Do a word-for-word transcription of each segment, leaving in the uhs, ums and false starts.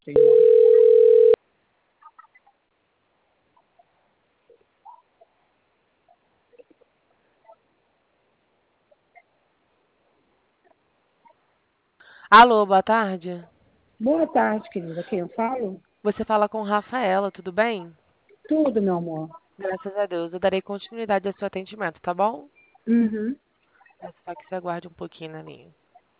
Alô, boa tarde. Boa tarde, querida. Quem eu falo? Você fala com Rafaela, tudo bem? Tudo, meu amor. Graças a Deus. Eu darei continuidade ao seu atendimento, tá bom? Uhum. É só que você aguarde um pouquinho na linha.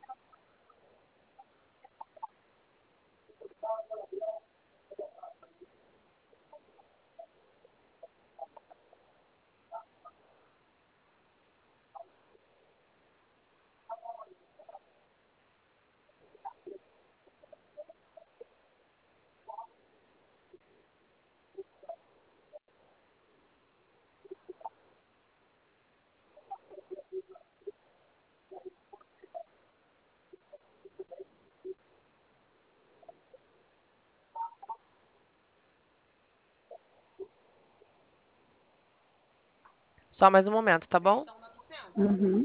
Só mais um momento, tá bom? Uhum.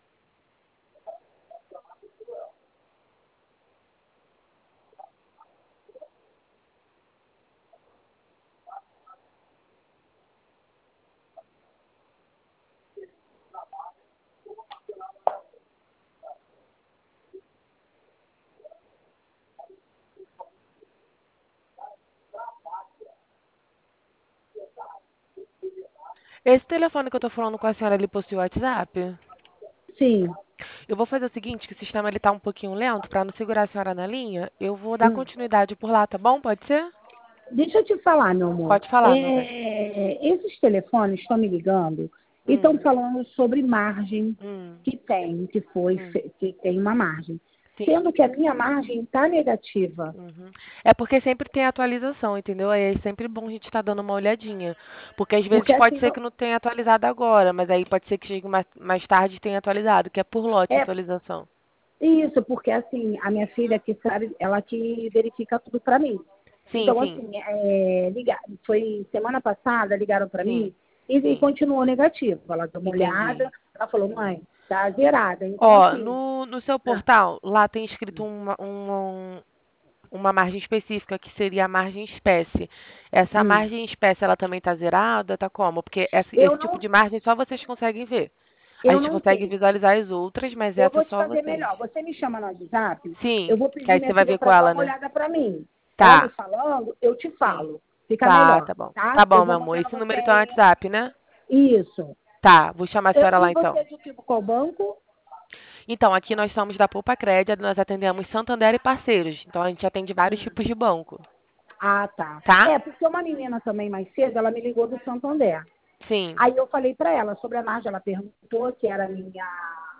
Esse telefone que eu tô falando com a senhora, ele possui WhatsApp? Sim. Eu vou fazer o seguinte, que o sistema ele tá um pouquinho lento, pra não segurar a senhora na linha, eu vou dar Hum. continuidade por lá, tá bom? Pode ser? Deixa eu te falar, meu amor. Pode falar, meu bem. É, esses telefones estão me ligando e estão Hum, falando sobre margem hum, que tem, que foi, hum. fe- que tem uma margem. Sim. Sendo que a minha margem está negativa. Uhum. É porque sempre tem atualização, entendeu? Aí é sempre bom a gente estar dando uma olhadinha. Porque às vezes Porque pode assim, ser que não tenha atualizado agora, mas aí pode ser que chegue mais, mais tarde e tenha atualizado, que é por lote a é atualização. isso, porque assim, a minha filha que sabe, ela que verifica tudo para mim. Sim, Então, sim, assim, é, liga, foi semana passada, ligaram para sim, mim e, e sim. continuou negativo. Ela deu uma olhada, Entendi. ela falou, mãe, tá zerada. Então, Ó, assim, no, no seu ah, portal, lá tem escrito uma, uma, uma margem específica, que seria a margem espécie. Essa hum, margem espécie, ela também tá zerada? Tá como? Porque esse, eu esse tipo não, de margem só vocês conseguem ver. A eu gente não consegue sei. visualizar as outras, mas Eu essa vou é te só fazer vocês. melhor. Você me chama no WhatsApp, eu Sim, vou que pedir aí você minha vai filha ver com para dar ela, uma né? olhada para mim. Ela me Tá, falando, eu te sim. falo. Fica Tá, melhor, tá bom. tá? Tá Eu bom, meu vou amor. mandar Esse você número então é aí. WhatsApp, né? Isso. Tá, vou chamar a Eu- senhora e lá você então. é de tipo qual banco? Então, aqui nós somos da Poupa Crédito, nós atendemos Santander e parceiros. Então, a gente atende vários Hum. tipos de banco, Ah, tá. tá? É, porque uma menina também mais cedo, ela me ligou do Santander. Sim, Aí eu falei para ela sobre a margem, ela perguntou se era minha,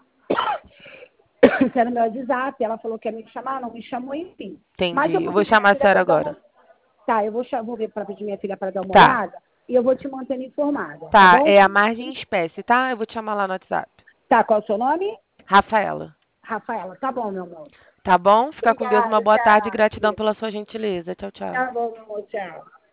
se era meu WhatsApp, ela falou que ia me chamar, não me chamou, enfim. Mas eu entendi. Eu vou vou pedir minha chamar a filha senhora para dar agora. uma, tá, eu vou, cha- vou ver para pedir minha filha para dar uma Tá, olhada e eu vou te mantendo informada, tá tá. bom? É a margem espécie, tá? Eu vou te chamar lá no WhatsApp. Tá, qual é o seu nome? Rafaela. Rafaela, tá bom, meu amor. Tá bom? Fica com Deus, uma Obrigada, boa tarde e tchau. gratidão pela sua gentileza. Tchau, tchau. Tá bom, meu amor, tchau.